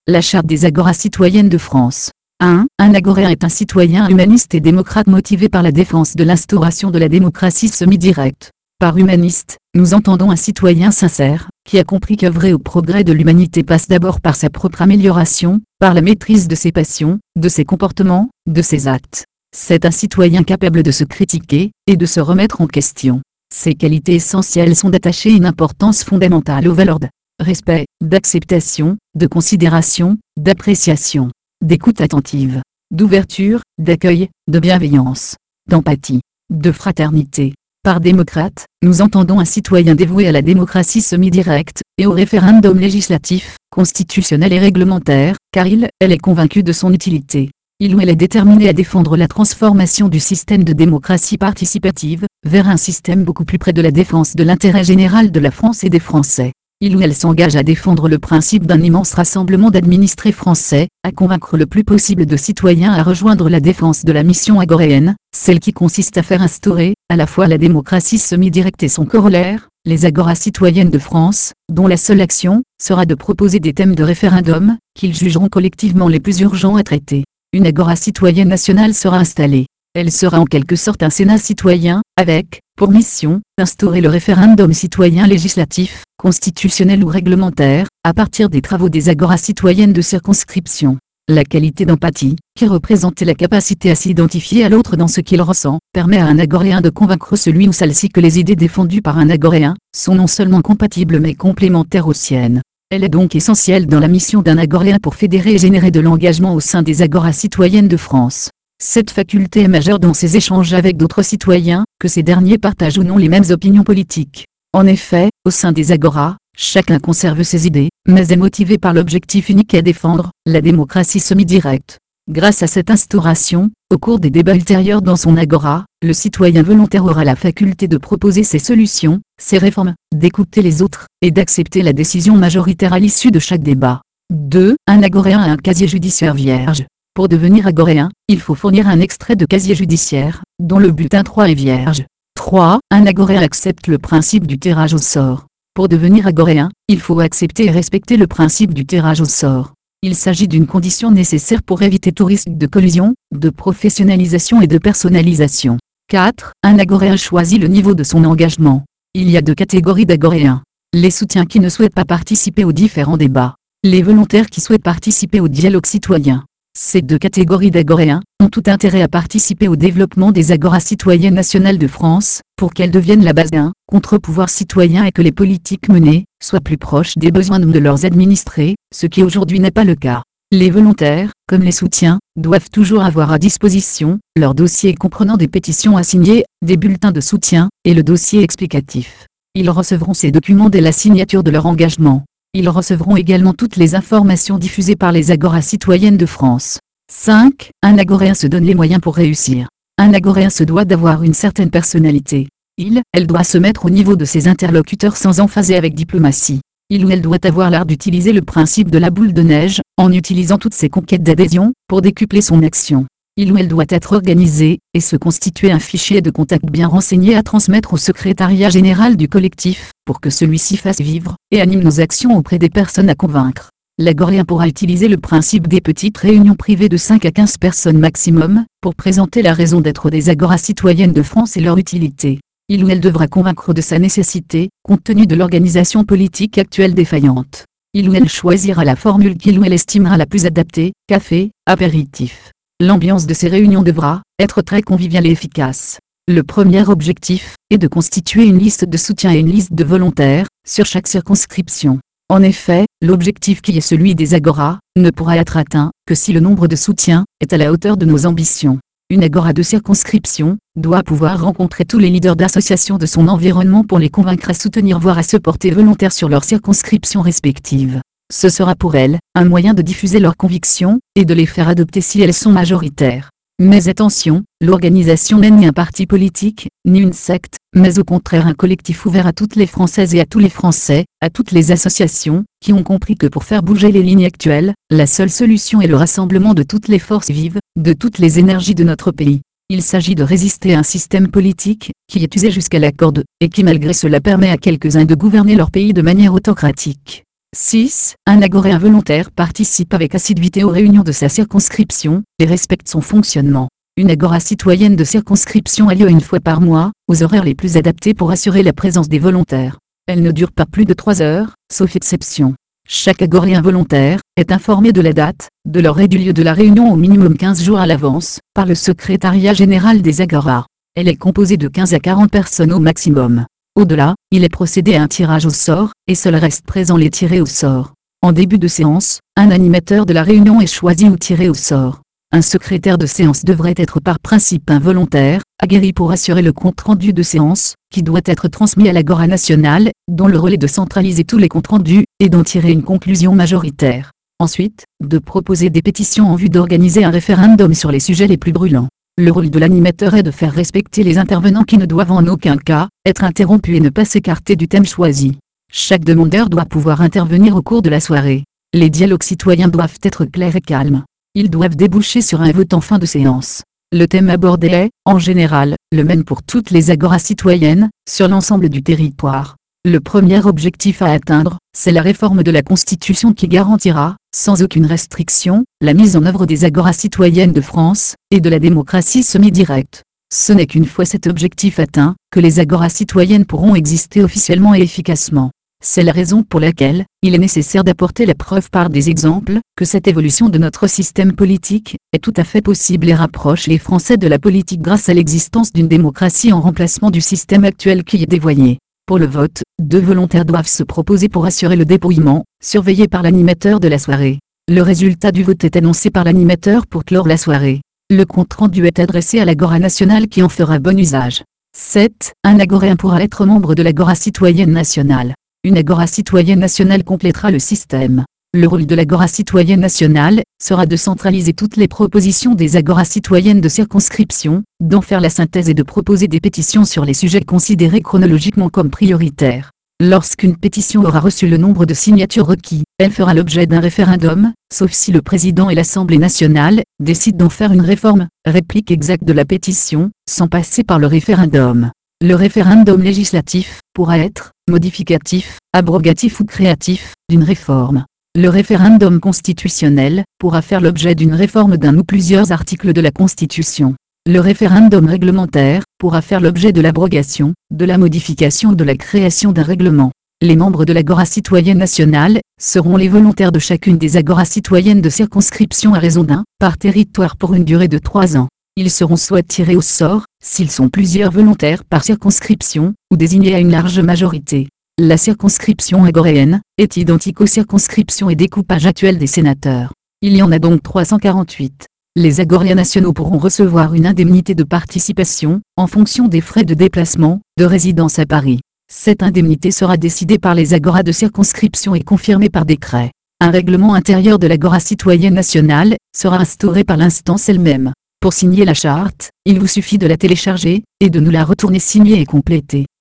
La Charte des Agoras citoyennes de France. 1. Un agoréen est un citoyen humaniste et démocrate motivé par la défense de l'instauration de la démocratie semi-directe. Par humaniste, nous entendons un citoyen sincère, qui a compris qu'œuvrer au progrès de l'humanité passe d'abord par sa propre amélioration, par la maîtrise de ses passions, de ses comportements, de ses actes. C'est un citoyen capable de se critiquer, et de se remettre en question. Ces qualités essentielles sont d'attacher une importance fondamentale aux valeurs de respect, d'acceptation, de considération, d'appréciation, d'écoute attentive, d'ouverture, d'accueil, de bienveillance, d'empathie, de fraternité. Par démocrate, nous entendons un citoyen dévoué à la démocratie semi-directe, et au référendum législatif, constitutionnel et réglementaire, car elle est convaincu de son utilité. Il ou elle est déterminé à défendre la transformation du système de démocratie participative, vers un système beaucoup plus près de la défense de l'intérêt général de la France et des Français. Il ou elle s'engage à défendre le principe d'un immense rassemblement d'administrés français, à convaincre le plus possible de citoyens à rejoindre la défense de la mission agoréenne, celle qui consiste à faire instaurer, à la fois la démocratie semi-directe et son corollaire, les agoras citoyennes de France, dont la seule action sera de proposer des thèmes de référendum, qu'ils jugeront collectivement les plus urgents à traiter. Une agora citoyenne nationale sera installée. Elle sera en quelque sorte un Sénat citoyen, avec, pour mission, d'instaurer le référendum citoyen législatif, constitutionnel ou réglementaire, à partir des travaux des agoras citoyennes de circonscription. La qualité d'empathie, qui représente la capacité à s'identifier à l'autre dans ce qu'il ressent, permet à un agoréen de convaincre celui ou celle-ci que les idées défendues par un agoréen sont non seulement compatibles mais complémentaires aux siennes. Elle est donc essentielle dans la mission d'un agoréen pour fédérer et générer de l'engagement au sein des agoras citoyennes de France. Cette faculté est majeure dans ses échanges avec d'autres citoyens, que ces derniers partagent ou non les mêmes opinions politiques. En effet, au sein des agoras, chacun conserve ses idées, mais est motivé par l'objectif unique à défendre, la démocratie semi-directe. Grâce à cette instauration, au cours des débats ultérieurs dans son agora, le citoyen volontaire aura la faculté de proposer ses solutions, ses réformes, d'écouter les autres, et d'accepter la décision majoritaire à l'issue de chaque débat. 2. Un agoréen a un casier judiciaire vierge. Pour devenir agoréen, il faut fournir un extrait de casier judiciaire, dont le bulletin 3 est vierge. 3. Un agoréen accepte le principe du tirage au sort. Pour devenir agoréen, il faut accepter et respecter le principe du tirage au sort. Il s'agit d'une condition nécessaire pour éviter tout risque de collusion, de professionnalisation et de personnalisation. 4. Un agoréen choisit le niveau de son engagement. Il y a deux catégories d'agoréens. Les soutiens qui ne souhaitent pas participer aux différents débats. Les volontaires qui souhaitent participer au dialogue citoyen. Ces deux catégories d'agoréens ont tout intérêt à participer au développement des agoras citoyennes nationales de France, pour qu'elles deviennent la base d'un contre-pouvoir citoyen et que les politiques menées soient plus proches des besoins de leurs administrés, ce qui aujourd'hui n'est pas le cas. Les volontaires, comme les soutiens, doivent toujours avoir à disposition leur dossier comprenant des pétitions à signer, des bulletins de soutien, et le dossier explicatif. Ils recevront ces documents dès la signature de leur engagement. Ils recevront également toutes les informations diffusées par les agoras citoyennes de France. 5. Un agoréen se donne les moyens pour réussir. Un agoréen se doit d'avoir une certaine personnalité. Elle doit se mettre au niveau de ses interlocuteurs sans emphaser avec diplomatie. Il ou elle doit avoir l'art d'utiliser le principe de la boule de neige, en utilisant toutes ses conquêtes d'adhésion, pour décupler son action. Il ou elle doit être organisé, et se constituer un fichier de contact bien renseigné à transmettre au secrétariat général du collectif, pour que celui-ci fasse vivre, et anime nos actions auprès des personnes à convaincre. L'agoréen pourra utiliser le principe des petites réunions privées de 5 à 15 personnes maximum, pour présenter la raison d'être des agoras citoyennes de France et leur utilité. Il ou elle devra convaincre de sa nécessité, compte tenu de l'organisation politique actuelle défaillante. Il ou elle choisira la formule qu'il ou elle estimera la plus adaptée, café, apéritif. L'ambiance de ces réunions devra être très conviviale et efficace. Le premier objectif est de constituer une liste de soutien et une liste de volontaires, sur chaque circonscription. En effet, l'objectif qui est celui des agoras, ne pourra être atteint que si le nombre de soutiens est à la hauteur de nos ambitions. Une agora de circonscription doit pouvoir rencontrer tous les leaders d'associations de son environnement pour les convaincre à soutenir voire à se porter volontaires sur leurs circonscriptions respectives. Ce sera pour elles un moyen de diffuser leurs convictions et de les faire adopter si elles sont majoritaires. Mais attention, l'organisation n'est ni un parti politique, ni une secte, mais au contraire un collectif ouvert à toutes les Françaises et à tous les Français, à toutes les associations, qui ont compris que pour faire bouger les lignes actuelles, la seule solution est le rassemblement de toutes les forces vives, de toutes les énergies de notre pays. Il s'agit de résister à un système politique, qui est usé jusqu'à la corde, et qui malgré cela permet à quelques-uns de gouverner leur pays de manière autocratique. 6. Un agoréen volontaire participe avec assiduité aux réunions de sa circonscription et respecte son fonctionnement. Une agora citoyenne de circonscription a lieu une fois par mois, aux horaires les plus adaptés pour assurer la présence des volontaires. Elle ne dure pas plus de 3 heures, sauf exception. Chaque agoréen volontaire est informé de la date, de l'heure et du lieu de la réunion au minimum 15 jours à l'avance, par le secrétariat général des agoras. Elle est composée de 15 à 40 personnes au maximum. Au-delà, il est procédé à un tirage au sort, et seul reste présent les tirés au sort. En début de séance, un animateur de la réunion est choisi ou tiré au sort. Un secrétaire de séance devrait être par principe un volontaire, aguerri pour assurer le compte-rendu de séance, qui doit être transmis à l'Agora nationale, dont le rôle est de centraliser tous les comptes-rendus, et d'en tirer une conclusion majoritaire. Ensuite, de proposer des pétitions en vue d'organiser un référendum sur les sujets les plus brûlants. Le rôle de l'animateur est de faire respecter les intervenants qui ne doivent en aucun cas être interrompus et ne pas s'écarter du thème choisi. Chaque demandeur doit pouvoir intervenir au cours de la soirée. Les dialogues citoyens doivent être clairs et calmes. Ils doivent déboucher sur un vote en fin de séance. Le thème abordé est, en général, le même pour toutes les agoras citoyennes, sur l'ensemble du territoire. Le premier objectif à atteindre, c'est la réforme de la Constitution qui garantira, sans aucune restriction, la mise en œuvre des agoras citoyennes de France, et de la démocratie semi-directe. Ce n'est qu'une fois cet objectif atteint, que les agoras citoyennes pourront exister officiellement et efficacement. C'est la raison pour laquelle, il est nécessaire d'apporter la preuve par des exemples, que cette évolution de notre système politique, est tout à fait possible et rapproche les Français de la politique grâce à l'existence d'une démocratie en remplacement du système actuel qui est dévoyé. Pour le vote, 2 volontaires doivent se proposer pour assurer le dépouillement, surveillé par l'animateur de la soirée. Le résultat du vote est annoncé par l'animateur pour clore la soirée. Le compte-rendu est adressé à l'Agora nationale qui en fera bon usage. 7. Un agoréen pourra être membre de l'Agora citoyenne nationale. Une agora citoyenne nationale complétera le système. Le rôle de l'agora citoyenne nationale sera de centraliser toutes les propositions des agoras citoyennes de circonscription, d'en faire la synthèse et de proposer des pétitions sur les sujets considérés chronologiquement comme prioritaires. Lorsqu'une pétition aura reçu le nombre de signatures requis, elle fera l'objet d'un référendum, sauf si le président et l'Assemblée nationale décident d'en faire une réforme, réplique exacte de la pétition, sans passer par le référendum. Le référendum législatif pourra être modificatif, abrogatif ou créatif d'une réforme. Le référendum constitutionnel pourra faire l'objet d'une réforme d'un ou plusieurs articles de la Constitution. Le référendum réglementaire pourra faire l'objet de l'abrogation, de la modification ou de la création d'un règlement. Les membres de l'Agora citoyenne nationale seront les volontaires de chacune des agoras citoyennes de circonscription à raison d'un par territoire pour une durée de 3 ans. Ils seront soit tirés au sort, s'ils sont plusieurs volontaires par circonscription, ou désignés à une large majorité. La circonscription agoréenne est identique aux circonscriptions et découpages actuels des sénateurs. Il y en a donc 348. Les agoréens nationaux pourront recevoir une indemnité de participation, en fonction des frais de déplacement, de résidence à Paris. Cette indemnité sera décidée par les agoras de circonscription et confirmée par décret. Un règlement intérieur de l'agora citoyenne nationale sera instauré par l'instance elle-même. Pour signer la charte, il vous suffit de la télécharger, et de nous la retourner signée et complétée.